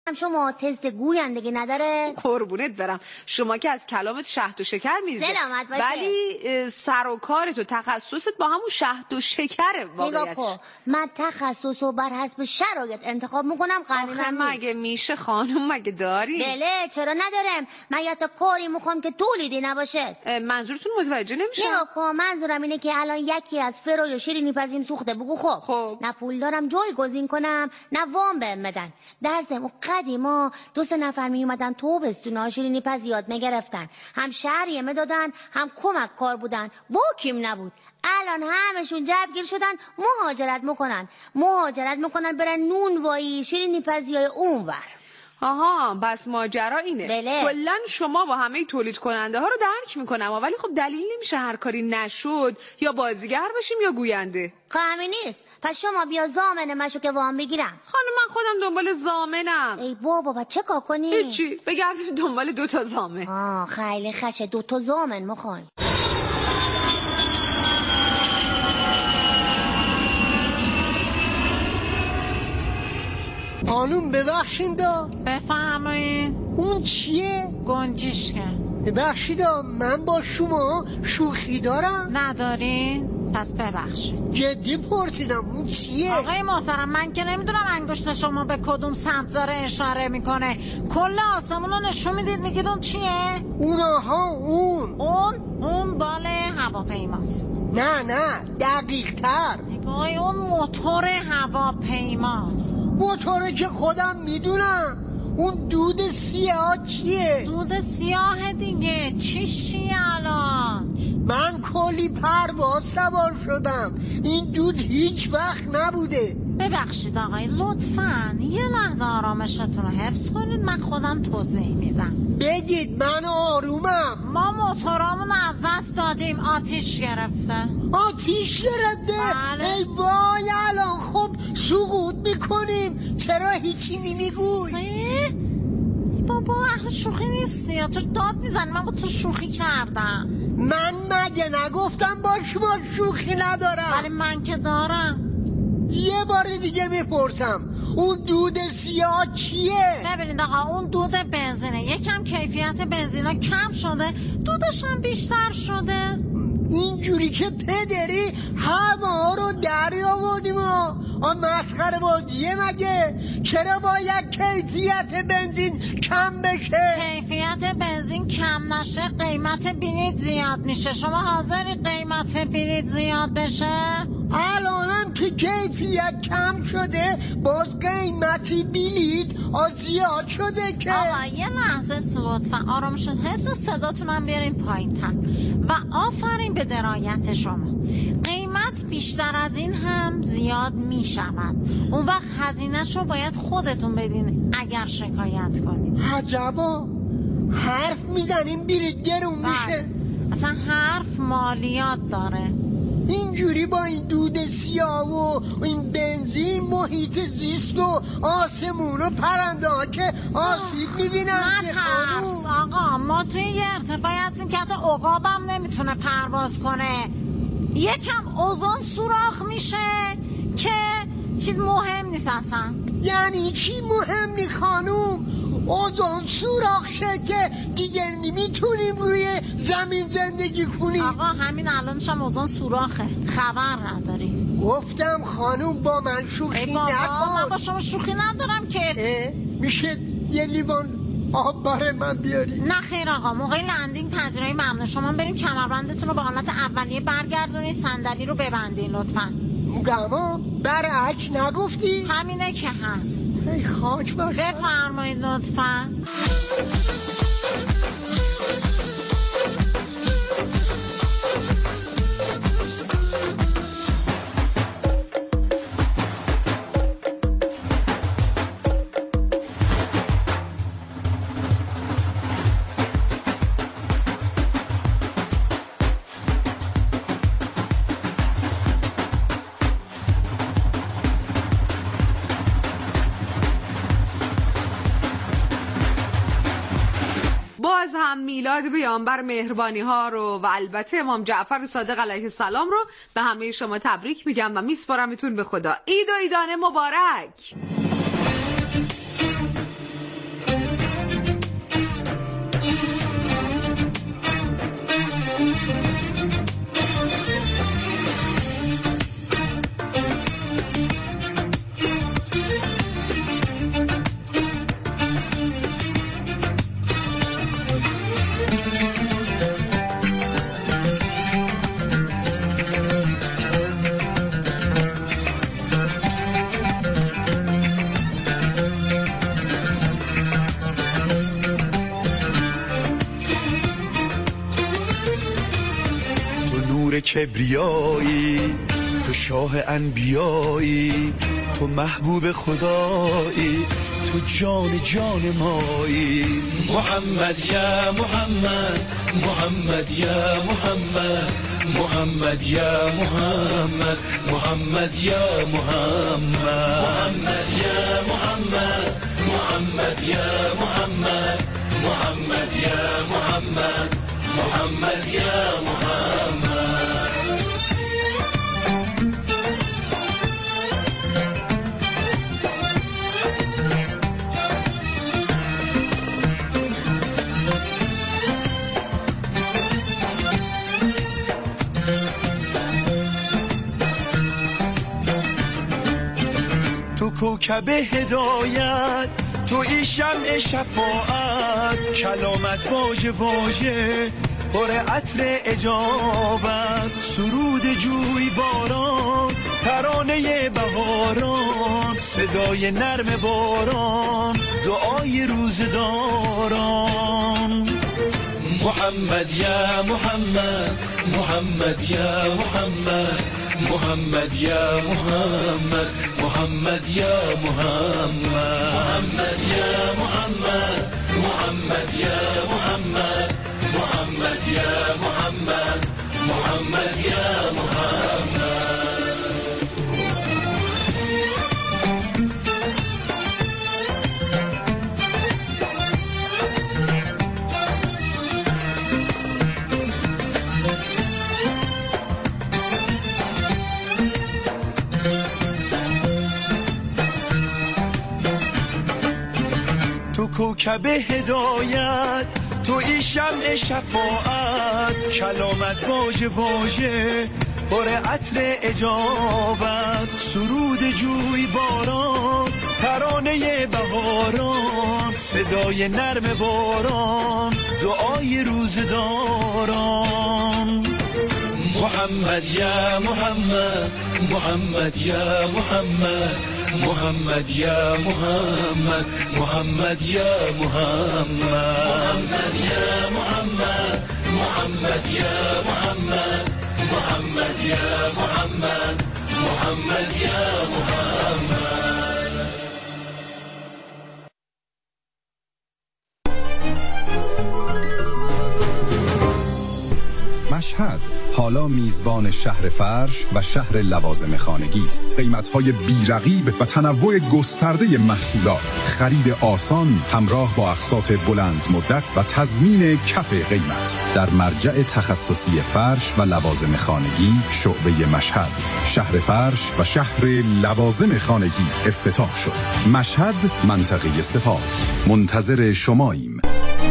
شما تست گویندگی نداره؟ قربونت برم، شما که از کلامت شهد و شکر میزه، سلامت باشه. ولی سر و کارت و تخصصت با همون شهد و شکره واقعیتش. نگاه کن، من تخصص رو بر حسب شرایط انتخاب میکنم، قانونم نیست. مگه میشه خانم؟ مگه داری؟ بله، چرا ندارم؟ من یا تا کاری میخوام که تولیدی نباشه. منظورتون متوجه نمیشه. نگاه کن، منظورم اینه که الان یکی از فرو یا شیرینی پزین سوخته، بگو خب نه پول دارم جایگزین کنم نه وام بهم بدن. در ضمن قدیما 2-3 نفر می اومدن توبستونا شیرینی پز یاد میگرفتن، هم شهریه دادن هم کمک کار بودن، باکیم نبود. الان همشون جوگیر شدن، مهاجرت میکنن برن نونوایی شیرینی پزیای اونور. آها، بس ماجرا اینه. بله. کلا شما با همه تولید کننده ها رو درک میکنم، ولی خب دلیل نمیشه هر کاری نشد یا بازیگر بشیم یا گوینده. همین نیست. پس شما بیا ضامن مشو که وام بگیرم. خانم من خودم دنبال ضامنم. ای بابا چه کار کنی؟ هیچی، بگردیم دنبال 2 ضامن. خیلی خشه، 2 ضامن میخوان. خانوم ببخشین دا. بفرمایید. اون چیه؟ گنجشکه. ببخشید من با شما شوخی دارم. ندارین؟ پس ببخشید. جدی پرسیدم اون چیه؟ آقای محترم، من که نمیدونم انگشت شما به کدوم سمت داره اشاره میکنه. کل آسمون رو نشون میدید، میگید اون چیه؟ اون بال هواپیماست. نه دقیق تر. نگاه، اون موتور هواپیماست. موتوره که خودم میدونم. اون دود سیاه چیه؟ دود سیاه دیگه. چیه الان؟ من کلی پرواز سوار شدم، این دود هیچ وقت نبوده. ببخشید آقای، لطفاً یه لحظه آرامشتون رو حفظ کنید، من خودم توضیح میدم. بگید، من آرومم. ما موتورامون از دست دادیم، آتیش گرفته. آتیش گرفته؟ بله. ای وای، الان خب سقوط میکنیم، چرا هیچی نمیگوی؟ بابا اهل شوخی نیستی یا چرا داد میزنی؟ من با تو شوخی کردم. من مگه نگفتم با شما شوخی ندارم؟ ولی من که دارم. یه بار دیگه میپرسم، اون دود سیاه چیه؟ ببینید آقا، اون دود بنزینه. یکم کیفیت بنزینا کم شده، دودش هم بیشتر شده. اینجوری که پدری هوا رو دری آوردیم مسخره بازیه مگه؟ چرا باید کیفیت بنزین کم بشه؟ کیفیت بنزین کم نشه قیمت بلیط زیاد میشه. شما حاضری قیمت بلیط زیاد بشه؟ الانم که کیفیت کم شده باز قیمتی بلیط زیاد شده که. آقا یه لحظه لطفا آرام شد، حس و صداتونم بیارین پایین تر. و آفرین به درایت شما. قیمت بیشتر از این هم زیاد میشود، اون وقت هزینه‌ش رو باید خودتون بدین اگر شکایت کنید. عجبا، حرف میزنیم بلیط گرون میشه. اصلا حرف مالیات داره. اینجوری با این دود سیاه و این بنزین محیط زیست و آسمون و پرنده ها که آسیب میبینن. نترس آقا، ما توی یه ارتفاعی هستیم که حتی عقابم نمیتونه پرواز کنه. یکم اوزون سوراخ میشه که چیز مهم نیست اصلا. یعنی چی مهم نی خانوم؟ اوزون سوراخ شه که دیگه نمیتونیم روی زمین زندگی کنیم. آقا همین الانش هم اوزون سوراخه، خبر نداری. گفتم خانوم با من شوخی نکن. من با شما شوخی ندارم که. میشه یه لیوان آب برای من بیاری؟ نه خیر آقا، موقع لندینگ پذیرایی ممنوع. شما بریم کمربندتون رو به حالت اولیه برگردونید، صندلی رو ببندین لطفاً. گما برعکس نگفتی؟ همینه که هست. ای خاک باشه. بفرمایید لطفاً. باز هم میلاد پیامبر مهربانی ها رو و البته امام جعفر صادق علیه السلام رو به همه شما تبریک میگم و میسپارمتون به خدا. عید و عیدانه مبارک. کبریایی، تو شاه انبیایی، تو محبوب خدایی، تو جان جان مایی. محمد یا محمد، محمد یا محمد، محمد یا محمد، محمد یا محمد، محمد یا محمد، محمد یا محمد، محمد یا محمد، محمد یا محمد. تو کوکب هدایت، تو ای شمع شفاعت، کلامت واژه واژه پر عطر اجابت، سرود جوی باران، ترانه بهاران، صدای نرم باران، دعای روزداران. محمد یا محمد، محمد یا محمد، محمد یا محمد، محمد یا محمد، محمد یا محمد، محمد یا محمد، محمد یا محمد، محمد یا محمد. کوکب هدایت، تو ای شمع شفاعت، کلامت واژه واژه پر عطر اجابت، سرود جوی باران، ترانه بهاران، صدای نرم باران، دعای روزداران. محمد یا محمد، محمد یا محمد، محمد یا محمد، محمد یا محمد، محمد یا محمد، محمد یا محمد، محمد یا محمد، محمد یا محمد. مشهد حالا میزبان شهر فرش و شهر لوازم خانگی است. قیمت‌های بی‌رقیب و تنوع گسترده محصولات، خرید آسان همراه با اقساط بلند مدت و تضمین کف قیمت در مرجع تخصصی فرش و لوازم خانگی شعبه مشهد. شهر فرش و شهر لوازم خانگی افتتاح شد. مشهد، منطقه سپاه. منتظر شماییم.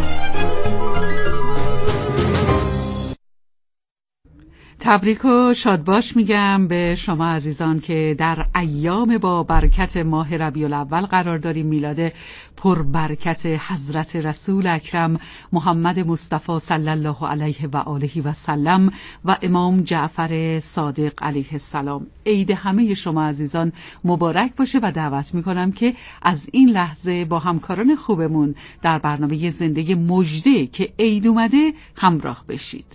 تبریک و شادباش میگم به شما عزیزان که در ایام با برکت ماه ربیع الاول قرار داریم. میلاد پربرکت حضرت رسول اکرم محمد مصطفی صلی الله علیه و آله و سلم و امام جعفر صادق علیه السلام. عید همه شما عزیزان مبارک باشه و دعوت میکنم که از این لحظه با همکاران خوبمون در برنامه زنده مژده که عید اومده همراه بشید.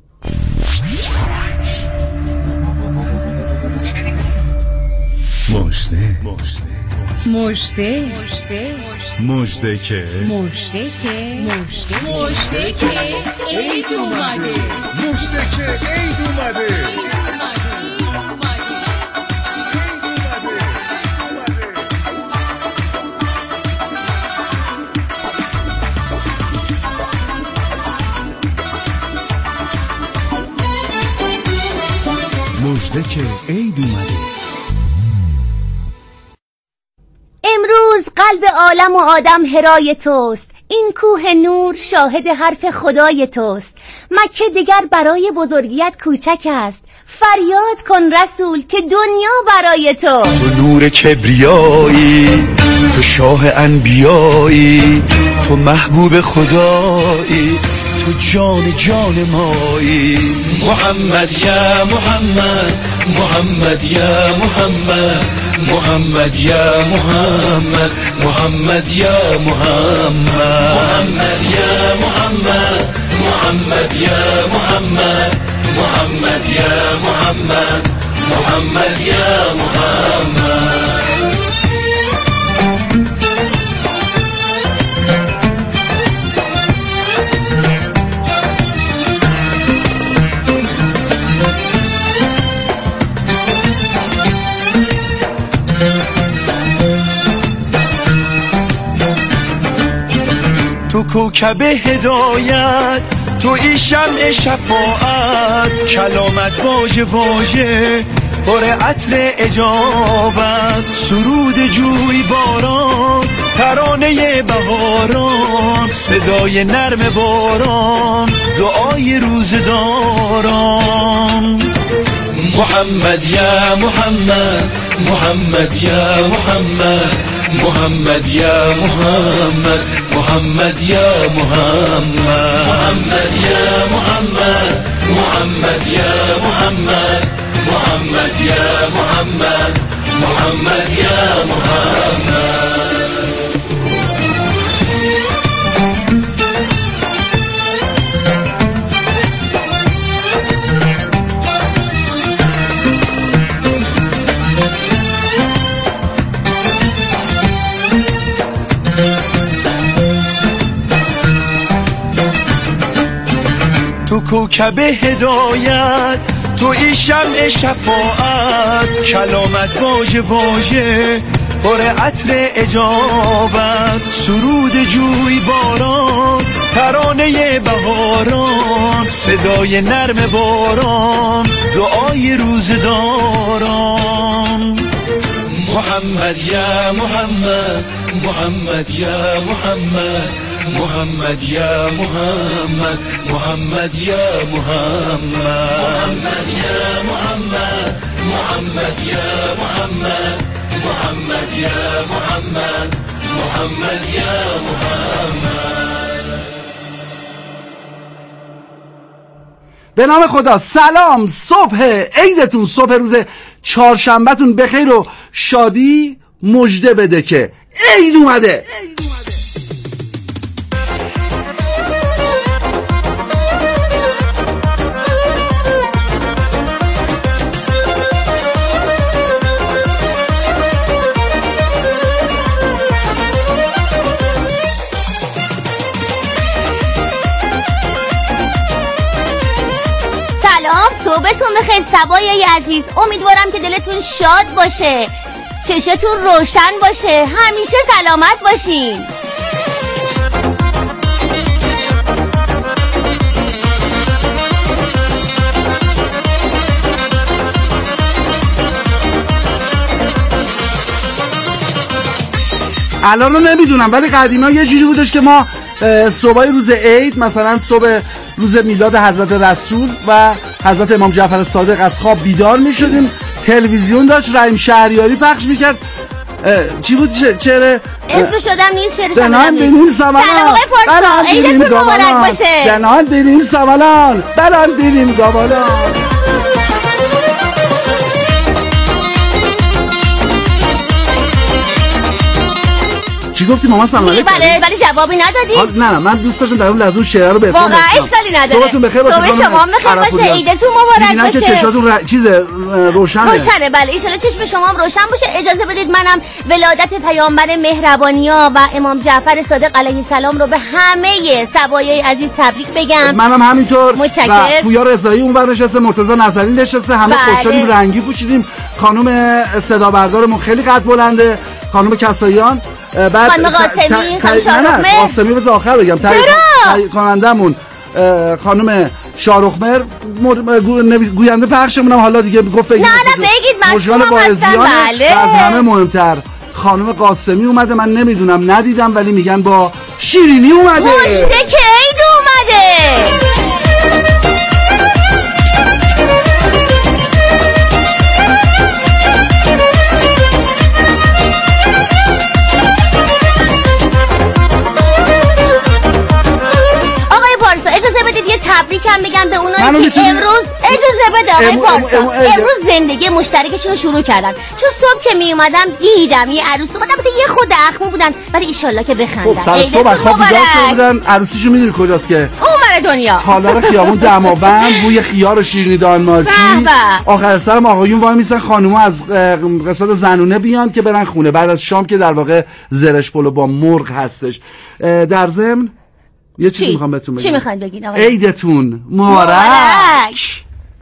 مژده که عید اومده. مژده که عید اومده. امروز قلب عالم و آدم هرای توست، این کوه نور شاهد حرف خدای توست. مکه دیگر برای بزرگیت کوچک است، فریاد کن رسول که دنیا برای توست. تو نور کبریایی، تو شاه انبیایی، تو محبوب خدایی، تو جان جان مایی. محمد یا محمد، محمد یا محمد، محمد یا محمد، محمد یا محمد، محمد یا محمد، محمد یا محمد محمد یا محمد محمد یا محمد. تو کوکب هدایت، تو ای شمع شفاعت، کلامت واژه واژه پر عطر اجابت، سرود جوی باران، ترانه بهاران، صدای نرم باران، دعای روزداران. محمد یا محمد محمد یا محمد محمد یا محمد محمد یا محمد محمد یا محمد محمد یا محمد محمد یا محمد محمد یا محمد. تو کوکب هدایت، تو ای شمع شفاعت، کلامت واژه واژه پر عطر اجابت، سرود جوی باران، ترانه بهاران، صدای نرم باران، دعای روزداران. محمد یا محمد محمد یا محمد محمد یا محمد محمد یا محمد محمد یا محمد محمد یا محمد محمد یا محمد محمد یا محمد. به نام خدا. سلام، صبح عیدتون، صبح روز چهارشنبهتون بخیر و شادی مژده بده که عید اومده. صبحتون بخیر سبایای عزیز، امیدوارم که دلتون شاد باشه، چشتون روشن باشه، همیشه سلامت باشین. الان رو نمیدونم ولی قدیما یه جوری بودش که ما صبحای روز عید، مثلا صبح روز میلاد حضرت رسول و حضرت امام جعفر صادق از خواب بیدار می شدیم، تلویزیون داشت رحیم شهریاری پخش میکرد. چی بود چهره؟ اسم شدم نیست شعرش جنان دلیم سوالان، سلام آقای پارسا، عیدتون مبارک باشه. جنان دلیم سوالان، بران دلیم گوالان. چی گفتی مامان سلام علیکم؟ بله ولی جوابی ندادی. نه من دوست داشتم در اون لحظه شعر رو بهتون واقعا اشکالی نداره. صبحتون بخیر باشه. صبح شما بخیر باشه، عیدتون مبارک باشه. که چشاتون چیز روشنه. روشنه بله، ان شاءالله چشم شما هم روشن باشه. اجازه بدید منم ولادت پیامبر مهربانی‌ها و امام جعفر صادق علیه السلام رو به همه سبایای عزیز تبریک بگم. منم همینطور. متشکرم. و پویا رضایی اونور نشسته، مرتضی نظری نشسته، همه خوشحالیم، رنگی پوشیدیم. خانم صدا بردارمون خیلی قد بلنده، خانم کساییان، بعد خانم قاسمی، خانم شاهرخمر. قاسمی بذار آخر بگم. چرا؟ کنندمون خانم شاهرخمر، گوینده پخشمون هم حالا دیگه گفت بگید. نه بگید مشغولم هستم. بله. از همه مهمتر خانم قاسمی اومده، من نمیدونم ندیدم ولی میگن با شیرینی اومده. مجده که عید اومده. تبریکم بگم به اونایی که امروز اجازه بده آقای پارسا امروز زندگی مشترکشون رو شروع کردن، چون صبح که می اومدم دیدم یه عروس اومدن، البته یه خود اخمو بودن ولی ان شاءالله که بخندن. خب سر صبح خواب بیدار شده بودن، عروسیشو میدونی کجاست که؟ اون دنیا. تالار خیابون دماوند، بوی خیار و شیرینی دانمارکی. آخر سرم آقایون وای میسن خانوما از قسمت زنونه بیان که برن خونه بعد از شام که در واقع زرش پلو با مرغ هستش. در ضمن یه چیزی میخوام بهتون بگم. چی میخواین بگین آقا؟ عیدتون مبارک.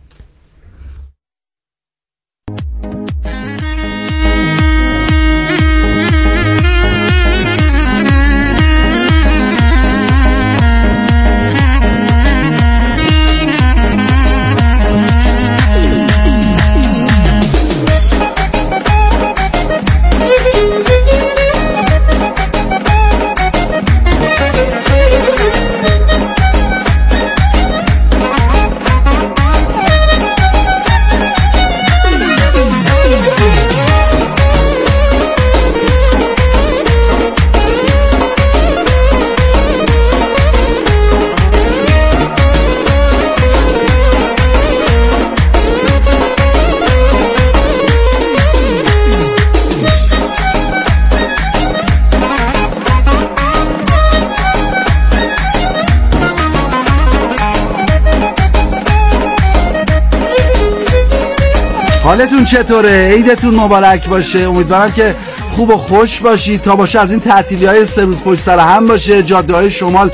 حالتون چطوره؟ عیدتون مبارک باشه. امیدوارم که خوب و خوش باشید. تا باشه از این تعطیلی‌های 3 روز پشت سر هم باشه. جاده‌های شمال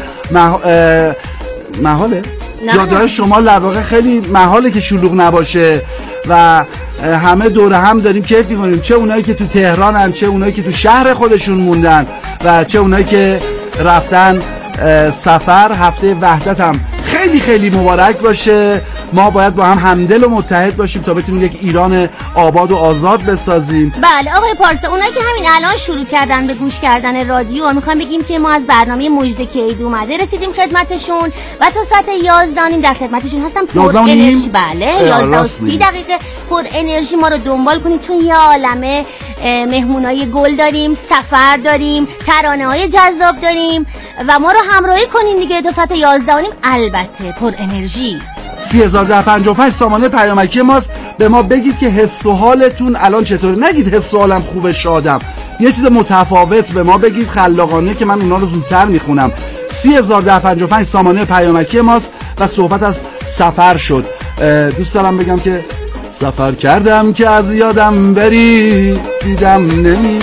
محاله؟ جاده‌های شمال در واقع خیلی محاله که شلوغ نباشه و همه دور هم داریم کیف می‌کنیم، چه اونایی که تو تهرانن، چه اونایی که تو شهر خودشون موندن و چه اونایی که رفتن سفر. هفته وحدت هم خیلی خیلی مبارک باشه. ما باید با هم همدل و متحد باشیم تا بتونیم یک ایران آباد و آزاد بسازیم. بله آقای پارسا، اونایی که همین الان شروع کردن به گوش کردن رادیو، میخوام بگیم که ما از برنامه مژده که عید اومده رسیدیم خدمتشون و تا ساعت 11 در خدمتشون هستم. پر انرژی. بله 11:30 پر انرژی ما رو دنبال کنید، چون یه عالمه مهمونای گل داریم، سفر داریم، ترانه‌های جذاب داریم و ما رو همراهی کنین دیگه تا ساعت 11:30. البته پر انرژی 3055 سامانه پیامکی ماست. به ما بگید که حس و حالتون الان چطوره. نگید حس و حالم خوبه شادم، یه چیز متفاوت به ما بگید خلاقانه که من اونا رو زودتر میخونم. 3055 سامانه پیامکی ماست و صحبت از سفر شد. دوست دارم بگم که سفر کردم که از یادم بری، دیدم نمی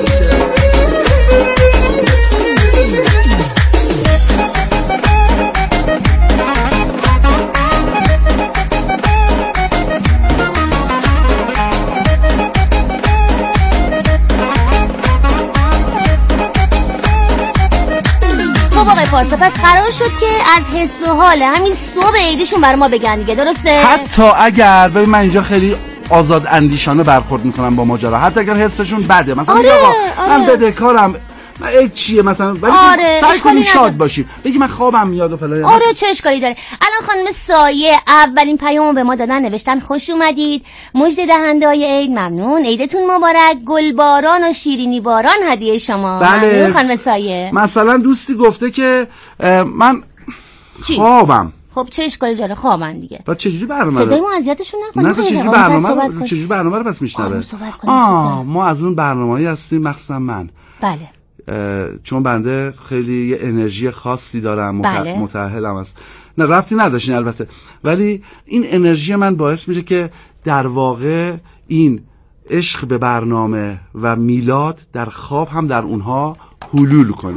پارسا. پس قرار شد که از حس و حال همین صبح عیدشون برای ما بگن دیگه، درسته؟ حتی اگر ببین من اینجا خیلی آزاد اندیشانه برخورد میکنم با ماجرا، حتی اگر حسشون بده مثلا من بدهکارم عید چیه مثلا، ولی سعی کنیم شاد باشیم. بگی من خوابم میاد و فلان. چه اشکالی داره؟ الان خانم سایه اولین پیامو به ما دادن، نوشتن خوش اومدید، مژده دهنده‌های عید ممنون، عیدتون مبارک، گلباران و شیرینی باران هدیه شما. بله خانم سایه. مثلا دوستی گفته که من خوابم. خب چه اشکالی داره؟ خوابن دیگه. بعد چجوری برنامه صدای ما اذیتشون نکنه. چجوری برنامه رو پس میشنوه؟ ما از اون برنامه‌ای هستیم، مخصوصا من. بله. چون بنده خیلی یه انرژی خاصی دارم، متأهلم است. نه ربطی نداشتین البته، ولی این انرژی من باعث میشه که در واقع این عشق به برنامه و میلاد در خواب هم در اونها حلول کنه.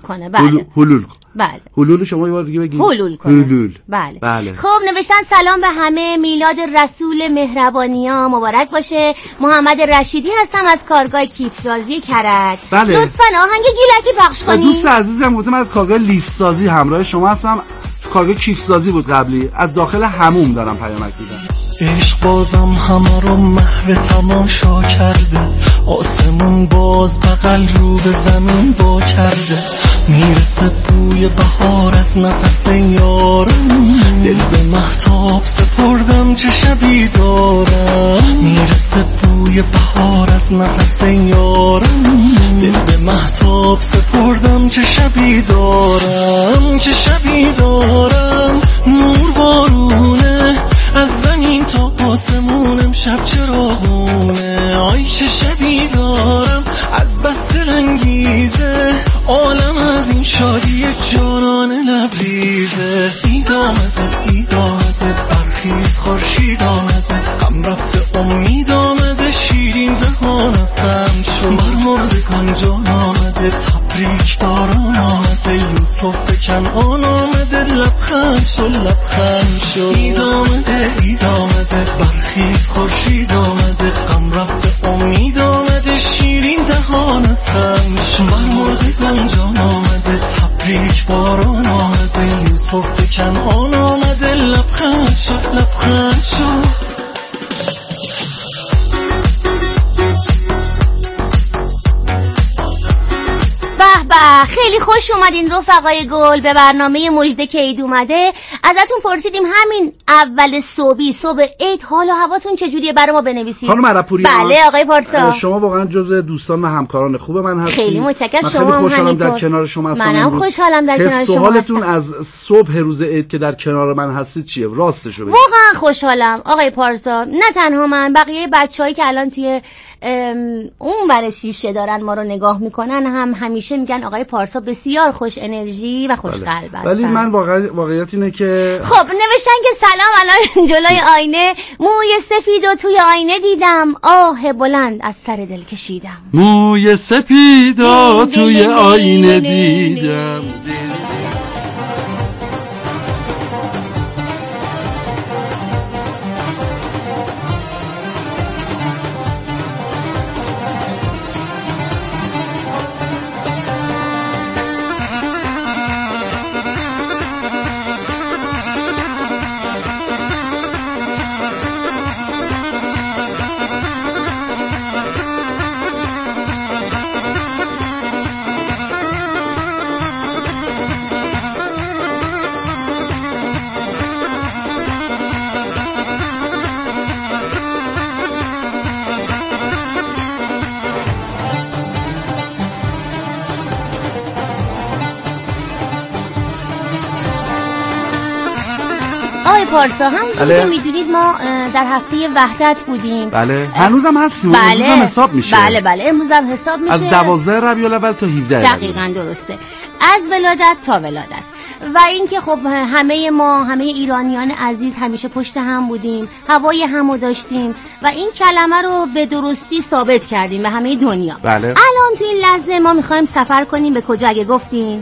بله. حلول شما یه بار دیگه بگید. حلول. بله. خب نوشتن سلام به همه، میلاد رسول مهربانی‌ها مبارک باشه. محمد رشیدی هستم از کارگاه کیفسازی کرج. بله. لطفاً آهنگ گیلکی پخش کنید. دوست عزیزم گفتم از کارگاه لیفسازی همراه شما هستم. کارگاه کیفسازی بود قبلی، از داخل حموم دارم پیامک میدم. عشق بازم همه رو محو تماشا کرده، آسمون باز بغل رو به زمین با کرده، میرسه بوی بهار از نفس یارم، دل به مهتاب سپردم چه شبی دارم، میرسه بوی بهار از نفس یارم، دل به مهتاب سپردم چه شبی دارم، چه شبی دارم، نور بارونه از زمین تا آسمون، امشب چراغونه، آی چه شبی دارم، از بس دلانگیزه، عالم از این شادی جانانه لبریزه، این عید آمده برخیز خورشید آمده غم رفته امید آمده شیرین دهان از غم شد بر مردگان جان آمده تبریک باران آمده یوسف به کنعان آمده لبخند شد عید آمده برخیز خورشید آمده غم رفته امید آمده شیرین دهان از غم شد بر مردگان جان آمده تبریک باران آمده یوسف به کنعان آمده لبخند شد به خیلی خوش اومدین رفقای گل به برنامه مژده که عید اومده. ازتون پرسیدیم همین اول صبح عید حال و هواتون چجوریه برای ما بنویسید. خانم عربپوریان. بله آقای پارسا. شما واقعا جزو دوستان و همکاران خوب من هستید. خیلی متشکرم. شما هم خوشحالم در کنار شما هستم. منم خوشحالم در کنار شما هستم. سوالتون از صبح روز عید که در کنار من هستید چیه؟ راستشو بگید. واقعا خوشحالم آقای پارسا. نه تنها من، بقیه بچه‌هایی که الان توی اون ور شیشه دارن ما رو نگاه میکنن هم همیشه میگن آقای پارسا بسیار خوش انرژی و خوش قلب هستن. ولی من واقعیت اینه که خب نوشتن که سلام، الان جلوی آینه موی سفید و توی آینه دیدم، آه بلند از سر دل کشیدم. موی سفید و توی آینه دیدم. پارسا هم که میدونید ما در هفته وحدت بودیم. بله هنوزم هستیم. بله. امروز هم حساب میشه. بله امروز هم حساب میشه. از 12 ربیع الاول تا 17 دقیقاً درسته. از ولادت تا ولادت. و اینکه خب همه ایرانیان عزیز همیشه پشت هم بودیم، هوای همو داشتیم و این کلمه رو به درستی ثابت کردیم به همه دنیا. بله. الان تو این لحظه ما میخوایم سفر کنیم به کجا اگه گفتین؟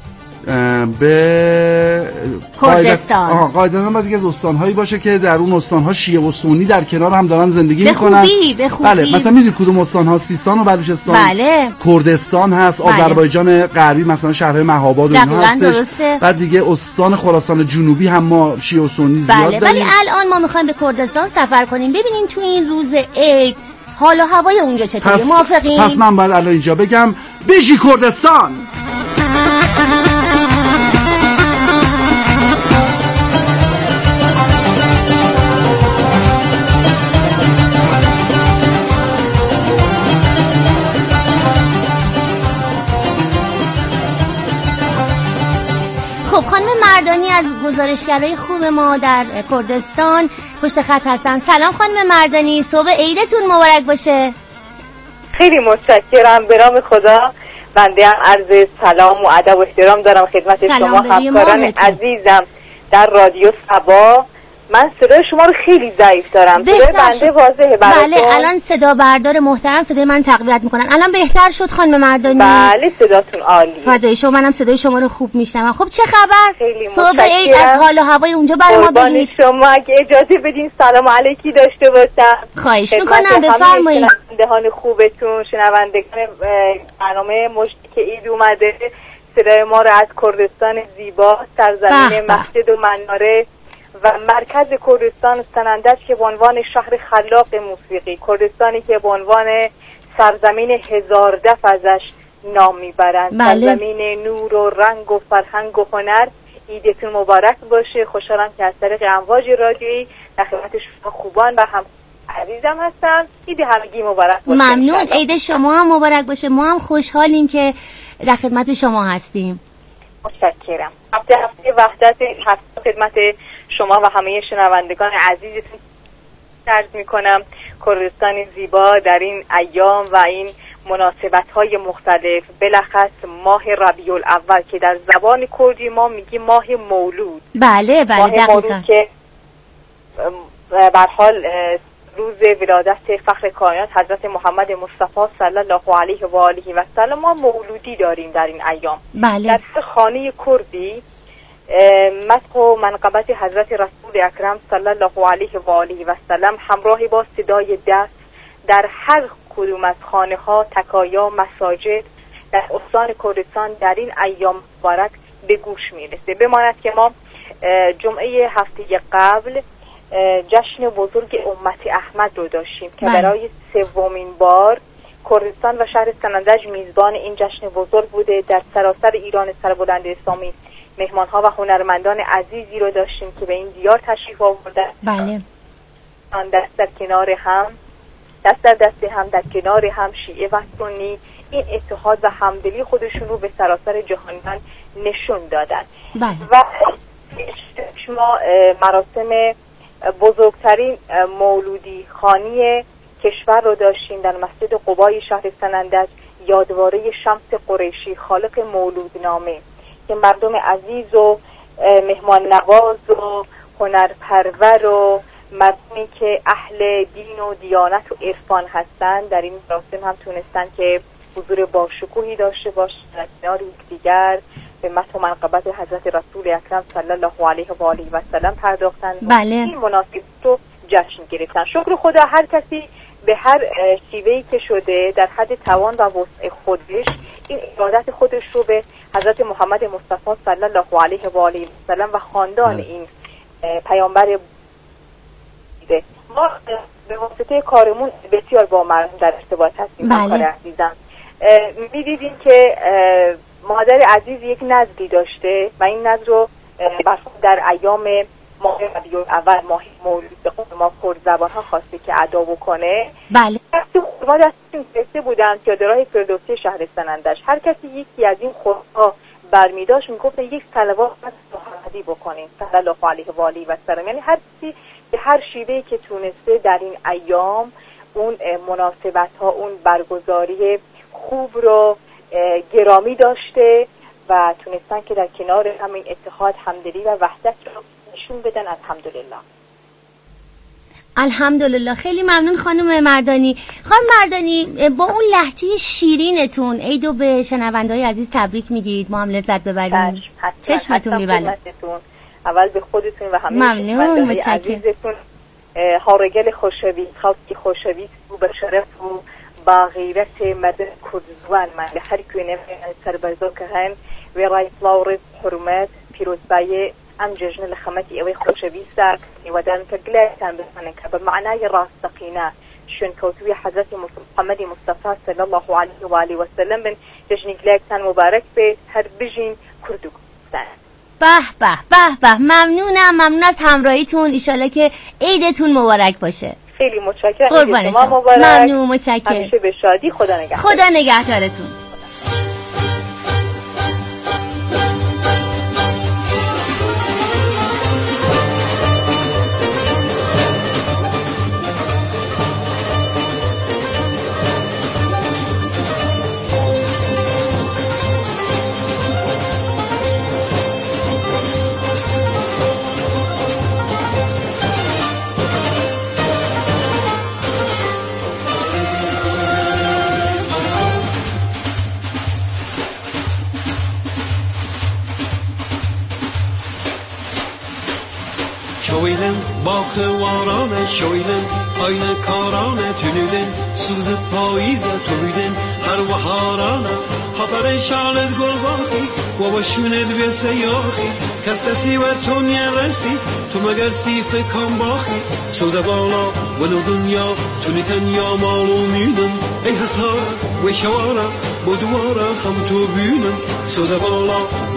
به کردستان. قاعدتا باید دیگه از استانهایی باشه که در اون استانها شیعه و سنی در کنار هم دارن زندگی میکنن. به خوبی. بله مثلا میدونید کدوم استانها؟ سیستان و بلوچستان. بله. کردستان هست. بله. آذربایجان غربی مثلا شهر مهاباد و اینها هستش. درسته. بعد دیگه استان خراسان جنوبی هم ما شیعه و سنی زیاد داریم. ولی الان ما میخوایم به کردستان سفر کنیم. ببینین تو این روز عید حال و هوای اونجا چطوره؟ موافقین؟ پس من باید الان اینجا بگم بشی کردستان. خب خانم مردانی از گزارشگرای خوب ما در کردستان پشت خط هستن. سلام خانم مردانی، صبح عیدتون مبارک باشه. خیلی متشکرم. به نام خدا بنده هم عرض سلام و ادب و احترام دارم خدمت شما همکاران عزیزم در رادیو صبا. من صدای شما رو خیلی ضعیف دارم. صدای بنده واضحه براتون؟ بله الان صدا بردار محترم صدای من تقویت میکنن. الان بهتر شد خانم مردانی؟ بله صداتون عالیه. فدای شما، منم صدای شما رو خوب میشنوم. خب چه خبر؟ صبح عید از حال و هوای اونجا برای ما بگید. شما اگه اجازه بدین سلام علیکی داشته باشم. خواهش میکنم بفرمایید. شنوندگان خوبتون، شنوندگان برنامه مژده که عید اومده، صدای ما رو از کردستان زیبا، سرزمین مسجد و مناره و مرکز کردستان سنندج که به عنوان شهر خلاق موسیقی، کردستانی که به عنوان سرزمین هزار دف ازش نام میبرند. بله. سرزمین نور و رنگ و فرهنگ و هنر. عیدتون مبارک باشه. خوشحالم که از طریق امواج رادیویی در خدمت شما خوبان و هم عزیزم هستم. عید همگی مبارک باشه. ممنون. عید شما هم مبارک باشه. ما هم خوشحالیم که در خدمت شما هستیم. متشکرم. هفته وحدت خدمت شما و همه شنوندگان عزیزتون عرض میکنم. کردستان زیبا در این ایام و این مناسبت‌های مختلف، بالاخص ماه ربیع الاول که در زبان کردی ما میگیم ماه مولود. بله ماه دقیقاً. مولود که به هر حال روز ولادت فخر کائنات حضرت محمد مصطفی صلی الله علیه و آله و سلم ما مولودی داریم در این ایام. بله. در هر خانه کردی مدح و منقبت حضرت رسول اکرم صلی الله علیه و آله و سلم همراه با صدای دست در هر کدوم از خانه ها، تکایا، مساجد در استان کردستان در این ایام مبارک به گوش میرسه. بماند که ما جمعه هفته قبل جشن بزرگ امت احمد رو داشتیم که برای سومین بار کردستان و شهر سنندج میزبان این جشن بزرگ بوده. در سراسر ایران سربلند اسلامی مهمان‌ها و هنرمندان عزیزی رو داشتیم که به این دیار تشریف آوردن. بله. دست در کنار هم، دست در دست هم، در کنار هم، شیعه و سنی این اتحاد و همدلی خودشون رو به سراسر جهانیان نشون دادن. بله. و شما مراسم بزرگترین مولودی خانی کشور رو داشتیم در مسجد قبای شهر سنندج، یادواره شمس قریشی خالق مولودنامه که مردم عزیز و مهمان نواز و هنرپرور و مردمی که اهل دین و دیانت و عرفان هستند در این مراسم هم تونستن که حضور باشکوهی داشته باشن، در کنار یکدیگر به مدح و منقبت حضرت رسول اکرم صلی الله علیه و آله و سلم پرداختن. بله. این مناسبت رو جشن گرفتن. شکر خدا هر کسی به هر شیوهی که شده در حد توان و وسع خودش این عبادت خودش رو به حضرت محمد مصطفی صلی الله علیه و آله و سلم و خاندان این پیامبر دیده. ما به واسطه کارمون بسیار با مردم در ارتباط هستیم. بله. کار عزیزم می‌دیدیم که مادر عزیز یک نذری داشته و این نذر رو در ایام ماه ربیع الاول ماه مولود به قول ما کرد زبان‌ها خواسته که ادا بکنه. بله. خورما دستشون گرفته بودن پیاده‌راه فردوسی شهر سنندج. هر کسی یکی از این خورما برمی‌داشت میگفت یک صلوات محمدی بکنین صلی الله علیه و آله و سلم. یعنی هر کسی به هر شیوهی که تونسته در این ایام اون مناسبت‌ها، اون برگزاری خوب رو گرامی داشته و تونستن که در کنار همین اتحاد، همدلی و وحدت رو نشون بدن. الحمدلله. الحمدلله. خیلی ممنون خانم مردانی. خانم مردانی با اون لهجه شیرینتون عیدو به شنونده‌های عزیز تبریک میگید، ما هم لذت ببریم. چشمتون می‌بلم. اول به خودتون و همه شنونده‌های عزیزتون هارگل خوشوی، خاکی خوشوی و به شرف و با غیرت مردم کردستان من هر کوینه سربازا که هن و رای فلاورت حرمت پیروزبایی ام جشن لخمتی اوی خوشوی ساک و دارن که گلیتان بسنن که به معنای راستقینه شون کوتوی حضرت محمد مصطفی صلی الله علیه و آله و سلم بن جشن گلیتان مبارک به هر بجین کردو گفتن. به به به به. ممنون از همراهیتون. ایشالله که عیدتون مبارک باشه. خیلی متشکرم. قربان شما. ممنون. متشکرم. همیشه به شادی. خدا نگهدار. خدا نگهدارتون. شویلن باخواران شویلن آینه کاران تونیدن سوز پاییز تویدن هر وحاران خبر شالت گلگاخی و بشوند به سیاخی کستسی و تونیا رسی تو مگر سیف کام باخی سوز بالا ولو دنیا تونیتن یا معلومینن ای حسار و شوارا بدوارا هم تو بینن سوز بالا